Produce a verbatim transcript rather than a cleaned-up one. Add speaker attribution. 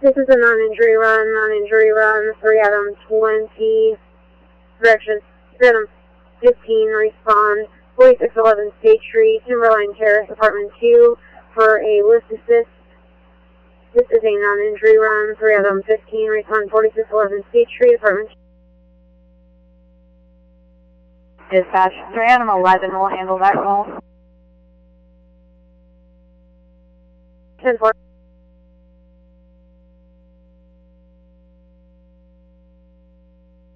Speaker 1: This is a non-injury run, non-injury run, three Adam twenty, direction Adam fifteen, respond, forty-six eleven State Street, Timberline Terrace, Apartment two, for a lift assist. This is a non-injury run, three Adam fifteen, respond, forty-six eleven State Street, Apartment two.
Speaker 2: Dispatch, three Adam eleven will handle that call.
Speaker 1: ten four.